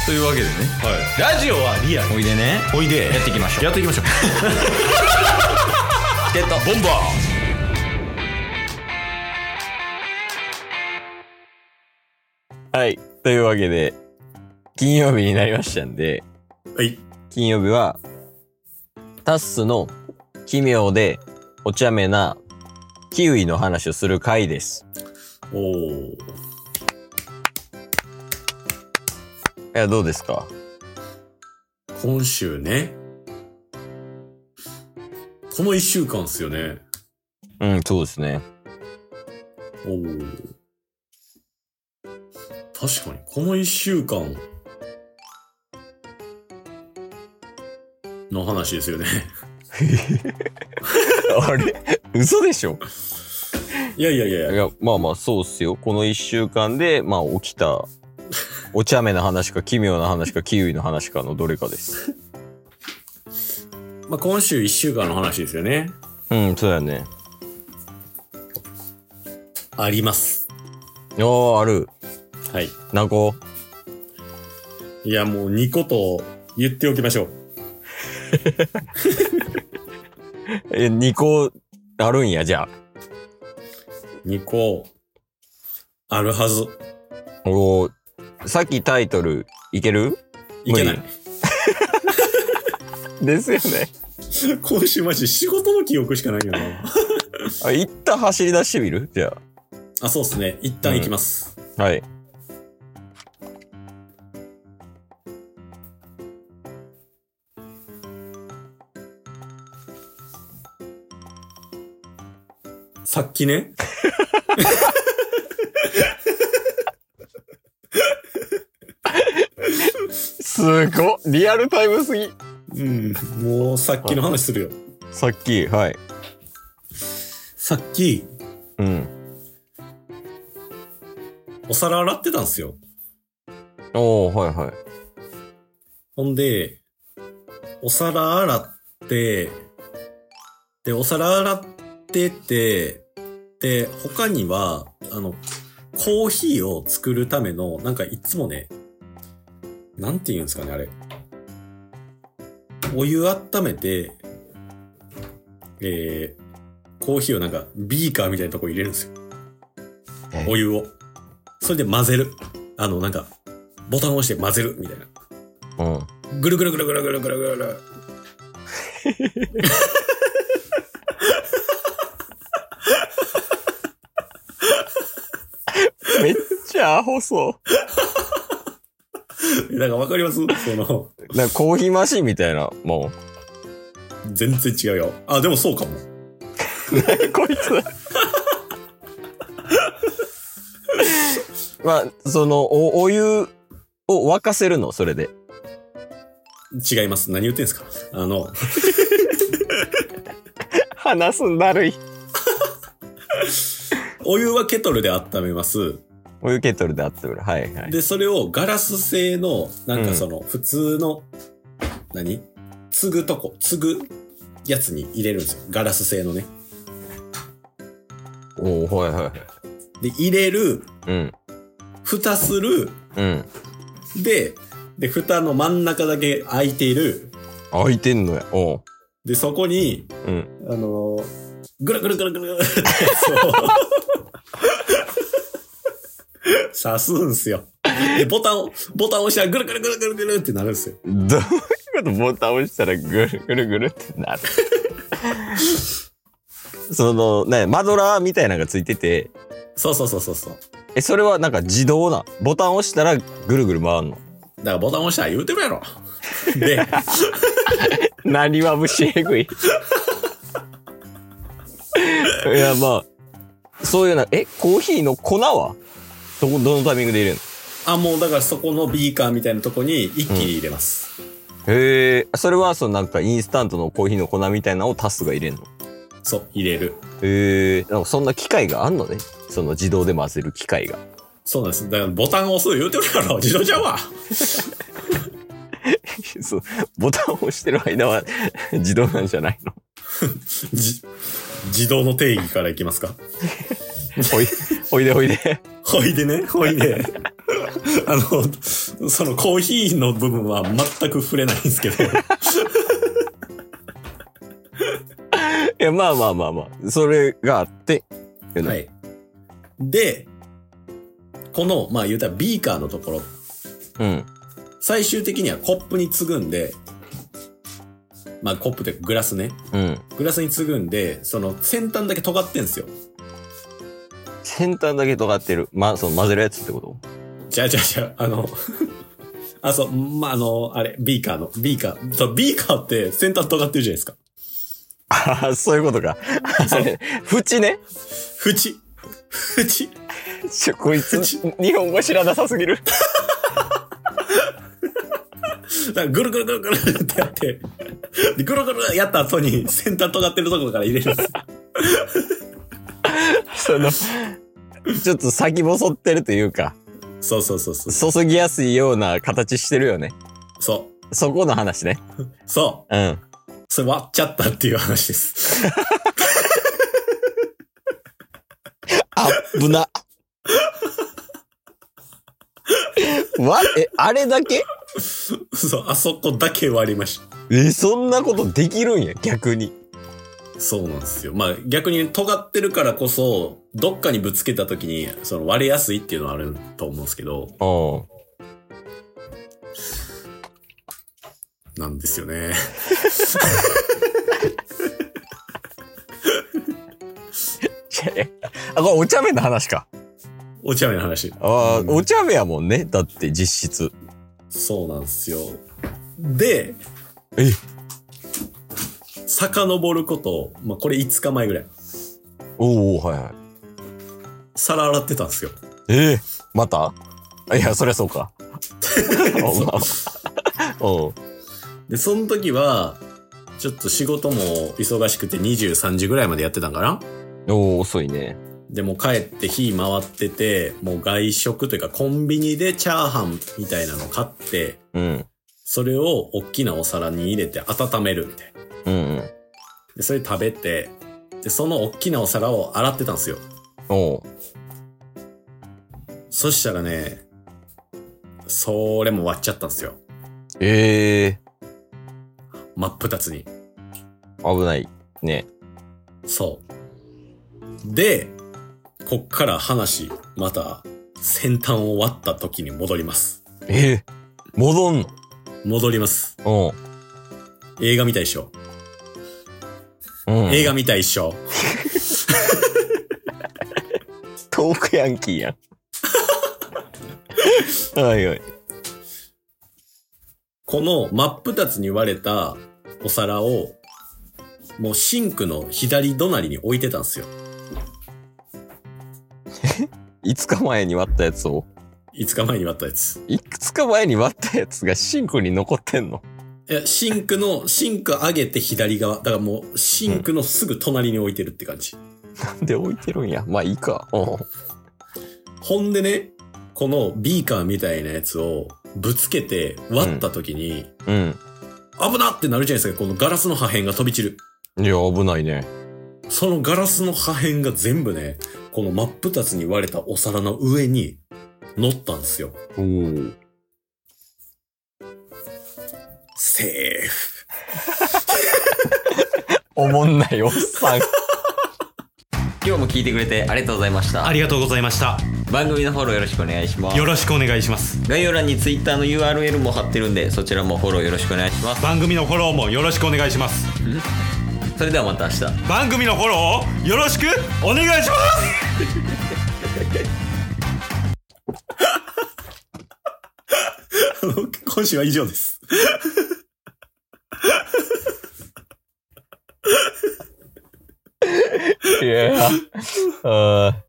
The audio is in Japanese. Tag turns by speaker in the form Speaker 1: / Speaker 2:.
Speaker 1: というわけでね、
Speaker 2: はい、ラジオはリアル。
Speaker 1: おいでね、
Speaker 2: おいで
Speaker 1: やっていきましょう。
Speaker 2: やっていきましょう。
Speaker 1: ゲットボンバ
Speaker 3: ー。はい。というわけで、金曜日になりましたんで、
Speaker 2: はい。
Speaker 3: 金曜日は、タッスの奇妙でお茶目なキウイの話をする回です。
Speaker 2: おー。
Speaker 3: いや、どうですか？
Speaker 2: 今週ね。この一週間っすよね。
Speaker 3: うん、そうですね。
Speaker 2: おー。確かに、この一週間の話ですよね。
Speaker 3: あれ嘘でしょ？
Speaker 2: いやいやいや
Speaker 3: いや、まあまあそうっすよ。この一週間で、まあ起きた、お茶目な話か奇妙な話かキウイの話かのどれかです。
Speaker 2: まあ、今週一週間の話ですよね。
Speaker 3: うん、そうやね。
Speaker 2: あります。
Speaker 3: ある。
Speaker 2: はい。
Speaker 3: 何個？
Speaker 2: いや、もう2個と言っておきましょう。
Speaker 3: 2個あるんや、じゃあ。
Speaker 2: 2個、あるはず。
Speaker 3: おー、さっきタイトル、いける？
Speaker 2: いけない。
Speaker 3: ですよね。
Speaker 2: 今週マジ仕事の記憶しかないよな。
Speaker 3: あ、一旦走り出してみる？じゃ
Speaker 2: あ、そうっすね。一旦行きます。
Speaker 3: あ。はい。
Speaker 2: さっきね。
Speaker 3: すごっ！リアルタイムすぎ。
Speaker 2: うん。もうさっきの話するよ。
Speaker 3: さっき、はい。
Speaker 2: さっき、
Speaker 3: うん。
Speaker 2: お皿洗ってたんすよ。
Speaker 3: おー、はいはい。
Speaker 2: ほんで、お皿洗って、で、お皿洗ってて、で、他には、コーヒーを作るための、なんかいつもね、なんて言うんですかね、あれ。お湯温めて、コーヒーをなんかビーカーみたいなとこ入れるんですよ。お湯を。それで混ぜる。なんか、ボタンを押して混ぜるみたいな。
Speaker 3: うん。
Speaker 2: ぐるぐるぐるぐるぐるぐるぐる。
Speaker 3: めっちゃアホそ
Speaker 2: なんかわかります
Speaker 3: う。なんかコーヒーマシンみたいな、も
Speaker 2: 全然違うよ。あ、でもそうかも。
Speaker 3: う。こいつ。まあ、お湯を沸かせるの？それで。
Speaker 2: 違います。何言ってんすか？
Speaker 3: 話すんだるい。
Speaker 2: お湯はケトルで温めます。
Speaker 3: お湯ケトルで温める。はいはい。
Speaker 2: で、それをガラス製の、なんか普通の、継ぐやつに入れるんですよ。ガラス製のね。
Speaker 3: おー、はいはいはい。
Speaker 2: で、入れる、
Speaker 3: うん。
Speaker 2: 蓋する、
Speaker 3: うん。
Speaker 2: で、蓋の真ん中だけ開いている。
Speaker 3: 開いてんのや。おう。
Speaker 2: で、そこに、
Speaker 3: うん。
Speaker 2: ぐるぐるぐるぐるってやつを刺すんすよ。で、ボタン押したらぐるぐるぐるぐるぐるってなるんすよ。
Speaker 3: どういうこと？ボタン押したらぐるぐるぐるってなる。マドラーみたいなのがついてて。
Speaker 2: そう。
Speaker 3: それはなんか自動な。ボタン押したらぐるぐる回んの。
Speaker 2: だからボタン押したら言うてるやろ。で、
Speaker 3: 何は虫えぐい。いや、まあ、そういうコーヒーの粉はどのタイミングで入れるの？
Speaker 2: あ、もうだからそこのビーカーみたいなとこに一気に入れます。
Speaker 3: へえ、それはなんかインスタントのコーヒーの粉みたいなのをタスが入れるの？
Speaker 2: そう、入れる。
Speaker 3: へえ、なんかそんな機械があんのね。自動で混ぜる機械が。
Speaker 2: そうなんです。だからボタンを押す言うてるやろ。自動ちゃうわ。
Speaker 3: そう、ボタンを押してる間は自動なんじゃないの？
Speaker 2: 自動の定義からいきますか？
Speaker 3: おいで。
Speaker 2: ほいでね、ほいで。 そのコーヒーの部分は全く触れないんですけど。
Speaker 3: いや、まあまあまあまあ。それがあって。
Speaker 2: はい。で、この、まあ言うたらビーカーのところ。
Speaker 3: うん。
Speaker 2: 最終的にはコップに継ぐんで、まあコップってグラスね。
Speaker 3: うん。
Speaker 2: グラスに継ぐんで、その先端だけ尖ってんすよ。
Speaker 3: 先端だけ尖ってる。その混ぜるやつってこと？
Speaker 2: じゃあ、そう、まあ、あれ、ビーカー。そう、ビーカーって先端尖ってるじゃないですか。
Speaker 3: ああ、そういうことか。あれ、縁ね。
Speaker 2: 縁。
Speaker 3: こいつ、日本語知らなさすぎる。
Speaker 2: だからぐるぐるぐるぐるってやって、でぐるぐるやった後に先端尖ってるところから入れるんです。
Speaker 3: ちょっと先細ってるというか。
Speaker 2: そう。
Speaker 3: 注ぎやすいような形してるよね。
Speaker 2: そう。
Speaker 3: そこの話ね。
Speaker 2: そう。
Speaker 3: うん。
Speaker 2: それ割っちゃったっていう話です。
Speaker 3: あっぶな。あれだけ？
Speaker 2: そう、あそこだけ割りました。
Speaker 3: そんなことできるんや、逆に。
Speaker 2: そうなんですよ。まあ逆に尖ってるからこそ、どっかにぶつけた時に、その割れやすいっていうのはあると思うんですけど。なんですよね。
Speaker 3: これお茶目の話か。
Speaker 2: お茶目の話。
Speaker 3: お茶目やもんね。だって実質。
Speaker 2: そうなんですよ。で、遡ること、まあ、これ5日前ぐらい。
Speaker 3: はい。
Speaker 2: 皿洗ってたんですよ。
Speaker 3: また？いや、そりゃそうか。
Speaker 2: で、その時は、ちょっと仕事も忙しくて23時ぐらいまでやってたんかな？
Speaker 3: 遅いね。
Speaker 2: でも帰って火回ってて、もう外食というかコンビニでチャーハンみたいなの買って、それを大きなお皿に入れて温めるみたいな。で、それ食べて、で、その大きなお皿を洗ってたんですよ。そしたらね、それも割っちゃったんですよ。真っ二つに。
Speaker 3: 危ないね。
Speaker 2: そう。で、こっから話、また、先端を割った時に戻ります。
Speaker 3: 戻んの？
Speaker 2: 戻ります。映画見たいっしょ。映画見たいっしょ。
Speaker 3: トークヤンキーやん。はい。
Speaker 2: この真っ二つに割れたお皿を、もうシンクの左隣に置いてたんですよ。
Speaker 3: 5日前に割ったやつを
Speaker 2: 5日前に割ったやつ。
Speaker 3: 5日前に割ったやつがシンクに残ってんの？
Speaker 2: いや、シンク上げて左側。だからもう、シンクのすぐ隣に置いてるって感じ。
Speaker 3: なんで置いてるんや。まあいいか。
Speaker 2: ほんでね、このビーカーみたいなやつをぶつけて割った時に、危なってなるじゃないですか。このガラスの破片が飛び散る。
Speaker 3: いや、危ないね。
Speaker 2: そのガラスの破片が全部ね、この真っ二つに割れたお皿の上に乗ったんですよ。セーフ。
Speaker 3: おもんないおっさん。今日も聞いてくれてありがとうございました。
Speaker 1: ありがとうございました。
Speaker 3: 番組のフォローよろしくお願いします。
Speaker 1: よろしくお願いします。
Speaker 3: 概要欄に Twitter の URL も貼ってるんで、そちらもフォローよろしくお願いします。
Speaker 1: 番組のフォローもよろしくお願いします。
Speaker 3: それではまた明日。
Speaker 1: 番組のフォローをよろしくお願いします。
Speaker 2: 今週は以上です。
Speaker 3: いや、